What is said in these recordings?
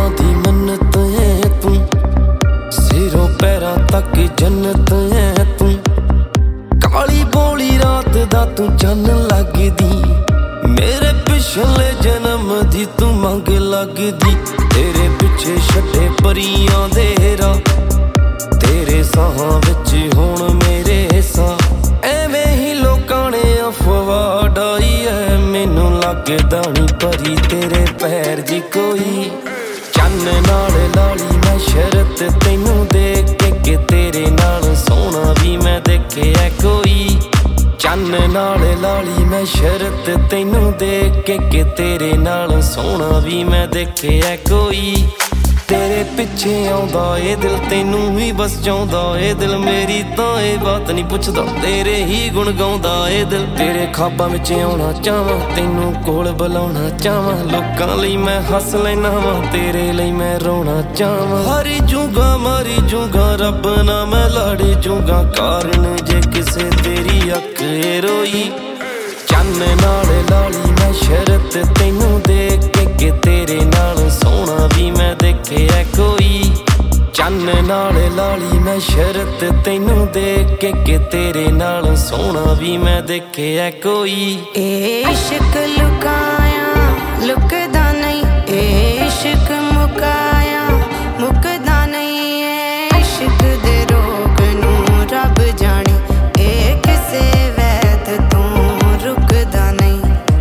दिलों दी मन्नत है तू, सिरों पैरां तक जन्नत है तू। काली बोली रात दा तू चन लगदी, मेरे पिछले जन्म दी तू मंग लगदी। तेरे पिछे छड्डे परियां दे राह, तेरे साहां विच हुण मेरे साह। एवें ही लोकां ने अफवाह डाई है, मैनू लगदा नी परी तेरे पैर जी कोई। चन्न नाल लाली मैं शरत तैनू देख के तेरे नाल सोहना भी मैं देखिया कोई। चन्न नाल लाली मैं शरत तैनू देख के तेरे नाल सोहना भी मैं देखिया कोई। तेरे पिछे आउंदा ए दिल तैनू ही बस चाहुंदा ए दिल, मेरी तां ए बात नहीं पुछदा, तेरे ही गुण गाउंदा ए दिल। तेरे ख्वाबां विच आउणा चाहां, तैनू कोल बुलाउणा चाहां, लोकां लई मैं हस लैना वां, तेरे लई मैं रोना चाहां। हारी जूगा मारी जूगा रब ना मैं लाड़े जूगा, कारण जे किसे तेरी अख ए रोई। चन्न नाल लाली मैं शरत तैनू देख के तेरे नाल सोहना भी मैं देखिया कोई। चन्न नाल लाली मैं शरत तैनू देख के तेरे नाल सोहना भी मैं देखिया कोई। इश्क लुकाया लुकदा नहीं, इश्क मुकाया मुकदा नहीं। इश्क दे रोग नू रब जाने, ए किसे वैद तू रुकदा नहीं।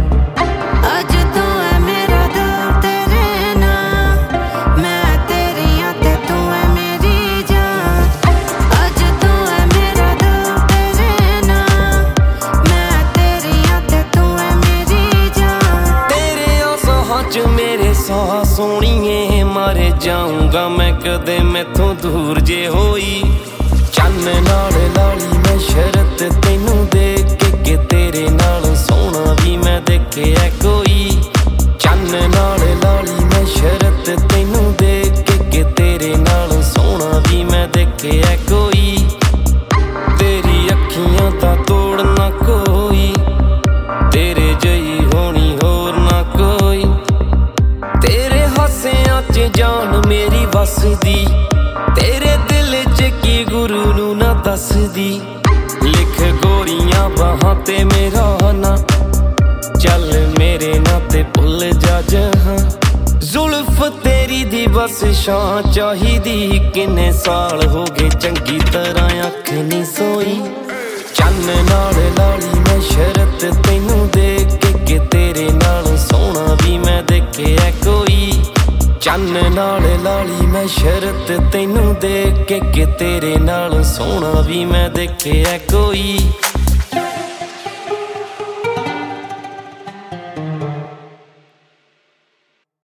अज तो है मेरा दिल तेरे नाल, मैं तेरियां ते तू है मेरी जान। अज तो है मेरा दिल तेरे नाल, मैं तेरियां ते तू है मेरी जान। तेरे आसां च मेरे साह सोहणीए, मर जाऊंगा मैं कदे मैथों दूर जे होई। चन्न नाल लाली मैं शरत तैनू देख के तेरे नाल सोहना भी मैं देखिया कोई। चन्न नाल लाली मैं शरत तैनू देख के तेरे नाल सोहना भी मैं देखिया कोई। तेरी अखियां दा तोड़ ना कोई, तेरे जई होनी होर ना कोई। तेरे हासियां च जान मेरी वसदी, तेरे दिल च की गुरु नू ना दसदी। लिख गोरियां बाहां ते मेरा ना, चल मेरे ना ते भुल जा जहां। जुल्फ तेरी दी बस शां चाहिदी, किन्ने साल हो गए चंगी तरह अख नहीं सोई। चन्न नाल लाली मैं शरत तैनू देख के तेरे नाल सोहना भी मैं देखिया कोई। चन्न नाल लाली मैं शरत तैनू देख के तेरे नाल सोहना भी मैं देखिया कोई।